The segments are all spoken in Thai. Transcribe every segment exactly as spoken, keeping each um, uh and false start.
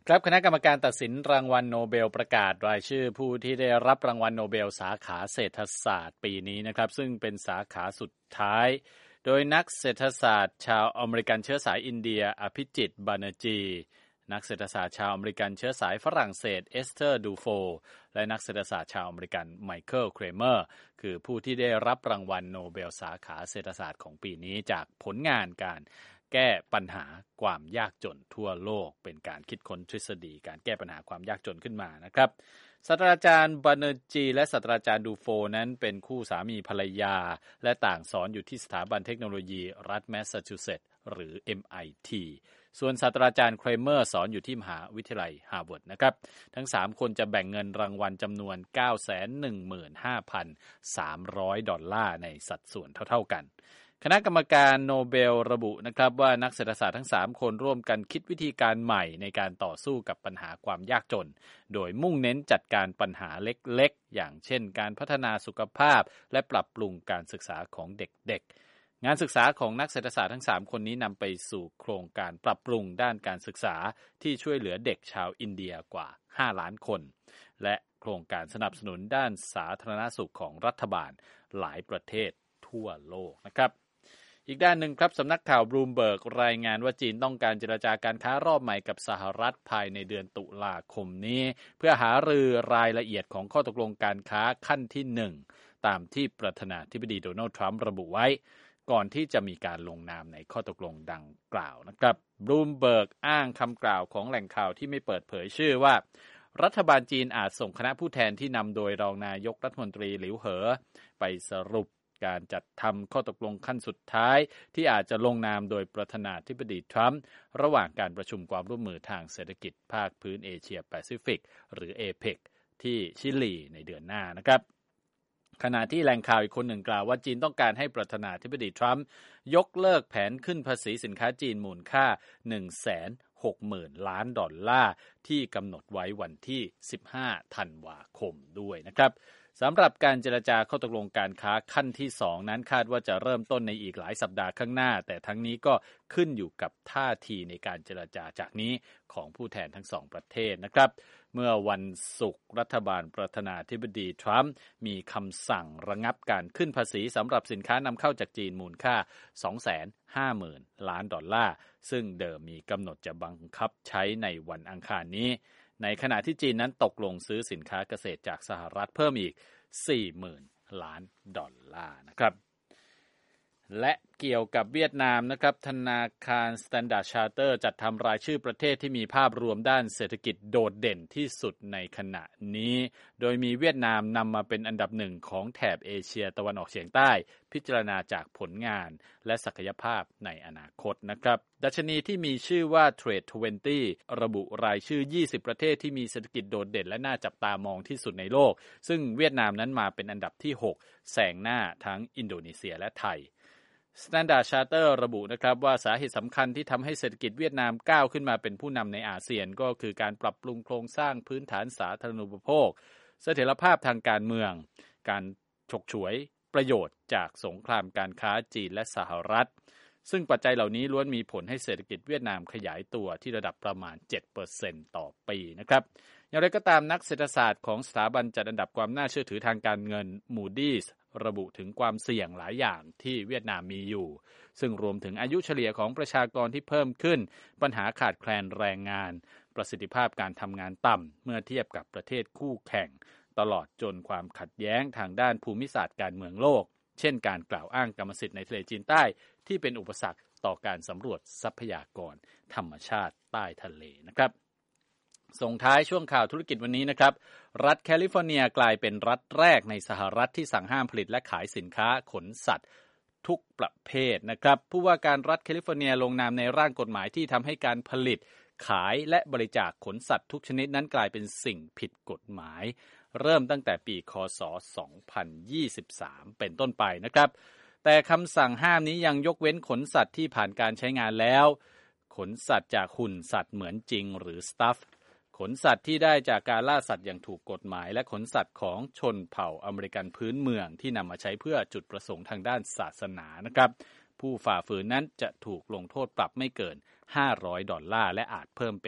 ครับคณะกรรมการตัดสินรางวัลโนเบลประกาศรายชื่อผู้ที่ได้รับรางวัลโนเบลสาขาเศรษฐศาสตร์ปีนี้นะครับซึ่งเป็นสาขาสุดท้ายโดยนักเศรษฐศาสตร์ชาวอเมริกันเชื้อสายอินเดียอภิจิตรบาเนร์จีนักเศรษฐศาสตร์ชาวอเมริกันเชื้อสายฝรั่งเศสเอสเธอร์ดูโฟและนักเศรษฐศาสตร์ชาวอเมริกันไมเคิลเครเมอร์คือผู้ที่ได้รับรางวัลโนเบลสาขาเศรษฐศาสตร์ของปีนี้จากผลงานการแก้ปัญหาความยากจนทั่วโลกเป็นการคิดค้นทฤษฎีการแก้ปัญหาความยากจนขึ้นมานะครับศาสตราจารย์บาเนร์จีและศาสตราจารย์ดูโฟนั้นเป็นคู่สามีภรรยาและต่างสอนอยู่ที่สถาบันเทคโนโลยีรัฐแมสซาชูเซตส์หรือ เอ็ม ไอ ที ส่วนศาสตราจารย์เครเมอร์สอนอยู่ที่มหาวิทยาลัยฮาร์วาร์ดนะครับทั้งสามคนจะแบ่งเงินรางวัลจำนวน เก้าแสนหนึ่งหมื่นห้าพันสามร้อย ดอลลาร์ในสัดส่วนเท่าๆกันคณะกรรมการโนเบลระบุนะครับว่านักเศรษฐศาสตร์ทั้งสามคนร่วมกันคิดวิธีการใหม่ในการต่อสู้กับปัญหาความยากจนโดยมุ่งเน้นจัดการปัญหาเล็กๆอย่างเช่นการพัฒนาสุขภาพและปรับปรุงการศึกษาของเด็กๆงานศึกษาของนักเศรษฐศาสตร์ทั้งสามคนนี้นำไปสู่โครงการปรับปรุงด้านการศึกษาที่ช่วยเหลือเด็กชาวอินเดียกว่าห้าล้านคนและโครงการสนับสนุนด้านสาธารณสุขของรัฐบาลหลายประเทศทั่วโลกนะครับอีกด้านหนึ่งครับสำนักข่าวบลูมเบิร์กรายงานว่าจีนต้องการเจรจาการค้ารอบใหม่กับสหรัฐภายในเดือนตุลาคมนี้เพื่อหารือรายละเอียดของข้อตกลงการค้าขั้นที่หนึ่งตามที่ประธานาธิบดีโดนัลด์ทรัมป์ระบุไว้ก่อนที่จะมีการลงนามในข้อตกลงดังกล่าวนะครับบลูมเบิร์กอ้างคำกล่าวของแหล่งข่าวที่ไม่เปิดเผยชื่อว่ารัฐบาลจีนอาจส่งคณะผู้แทนที่นำโดยรองนายกรัฐมนตรีหลิวเหอไปสรุปการจัดทำข้อตกลงขั้นสุดท้ายที่อาจจะลงนามโดยประธานาธิบดีทรัมป์ระหว่างการประชุมความร่วมมือทางเศรษฐกิจภาคพื้นเอเชียแปซิฟิกหรือ เอเปค ที่ชิลีในเดือนหน้านะครับขณะที่แหล่งข่าวอีกคนหนึ่งกล่าวว่าจีนต้องการให้ประธานาธิบดีทรัมป์ยกเลิกแผนขึ้นภาษีสินค้าจีนมูลค่า หนึ่งแสนหกหมื่น ล้านดอลลาร์ที่กำหนดไว้วันที่สิบห้าธันวาคมด้วยนะครับสำหรับการเจรจาข้อตกลงการค้าขั้นที่สองนั้นคาดว่าจะเริ่มต้นในอีกหลายสัปดาห์ข้างหน้าแต่ทั้งนี้ก็ขึ้นอยู่กับท่าทีในการเจรจาจากนี้ของผู้แทนทั้งสองประเทศนะครับเมื่อวันศุกร์รัฐบาลประธานาธิบดีทรัมป์มีคำสั่งระงับการขึ้นภาษีสำหรับสินค้านำเข้าจากจีนมูลค่า สองแสนห้าหมื่น ล้านดอลลาร์ซึ่งเดิมมีกำหนดจะบังคับใช้ในวันอังคารนี้ในขณะที่จีนนั้นตกลงซื้อสินค้าเกษตรจากสหรัฐเพิ่มอีก สี่หมื่น ล้านดอลลาร์นะครับและเกี่ยวกับเวียดนามนะครับธนาคาร Standard Chartered จัดทำรายชื่อประเทศที่มีภาพรวมด้านเศรษฐกิจโดดเด่นที่สุดในขณะนี้โดยมีเวียดนามนำมาเป็นอันดับหนึ่งของแถบเอเชียตะวันออกเฉียงใต้พิจารณาจากผลงานและศักยภาพในอนาคตนะครับดัชนีที่มีชื่อว่า Trade ยี่สิบ ระบุรายชื่อยี่สิบประเทศที่มีเศรษฐกิจโดดเด่นและน่าจับตามองที่สุดในโลกซึ่งเวียดนามนั้นมาเป็นอันดับที่หกแซงหน้าทั้งอินโดนีเซียและไทยStandard Chartered ระบุนะครับว่าสาเหตุสำคัญที่ทำให้เศรษฐกิจเวียดนามก้าวขึ้นมาเป็นผู้นำในอาเซียนก็คือการปรับปรุงโครงสร้างพื้นฐานสาธารณูปโภคเสถียรภาพทางการเมืองการฉกฉวยประโยชน์จากสงครามการค้าจีนและสหรัฐซึ่งปัจจัยเหล่านี้ล้วนมีผลให้เศรษฐกิจเวียดนามขยายตัวที่ระดับประมาณ เจ็ดเปอร์เซ็นต์ ต่อปีนะครับอย่างไรก็ตามนักเศรษฐศาสตร์ของสถาบันจัดอันดับความน่าเชื่อถือทางการเงิน Moody'sระบุถึงความเสี่ยงหลายอย่างที่เวียดนามมีอยู่ซึ่งรวมถึงอายุเฉลี่ยของประชากรที่เพิ่มขึ้นปัญหาขาดแคลนแรงงานประสิทธิภาพการทำงานต่ำเมื่อเทียบกับประเทศคู่แข่งตลอดจนความขัดแย้งทางด้านภูมิศาสตร์การเมืองโลกเช่นการกล่าวอ้างกรรมสิทธิ์ในทะเลจีนใต้ที่เป็นอุปสรรคต่อการสำรวจทรัพยากรธรรมชาติใต้ทะเลนะครับส่งท้ายช่วงข่าวธุรกิจวันนี้นะครับรัฐแคลิฟอร์เนียกลายเป็นรัฐแรกในสหรัฐที่สั่งห้ามผลิตและขายสินค้าขนสัตว์ทุกประเภทนะครับผู้ว่าการรัฐแคลิฟอร์เนียลงนามในร่างกฎหมายที่ทำให้การผลิตขายและบริจาคขนสัตว์ทุกชนิดนั้นกลายเป็นสิ่งผิดกฎหมายเริ่มตั้งแต่ปีค.ศ. สองพันยี่สิบสามเป็นต้นไปนะครับแต่คำสั่งห้ามนี้ยังยกเว้นขนสัตว์ที่ผ่านการใช้งานแล้วขนสัตว์จากหุ่นสัตว์เหมือนจริงหรือ stuffขนสัตว์ที่ได้จากการล่าสัตว์อย่างถูกกฎหมายและขนสัตว์ของชนเผ่าอเมริกันพื้นเมืองที่นำมาใช้เพื่อจุดประสงค์ทางด้านศาสนานะครับผู้ฝ่าฝืนนั้นจะถูกลงโทษปรับไม่เกินห้าร้อยดอลลาร์และอาจเพิ่มเป็น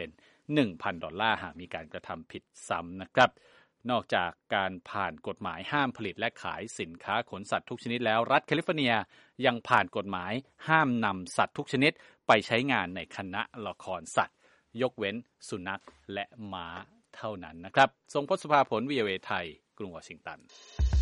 หนึ่งพัน ดอลลาร์หากมีการกระทำผิดซ้ำนะครับนอกจากการผ่านกฎหมายห้ามผลิตและขายสินค้าขนสัตว์ทุกชนิดแล้วรัฐแคลิฟอร์เนียยังผ่านกฎหมายห้ามนำสัตว์ทุกชนิดไปใช้งานในคณะละครสัตว์ยกเว้นสุนัขและม้าเท่านั้นนะครับทรงพศภาผล วี โอ เอ ไทยกรุงวอชิงตัน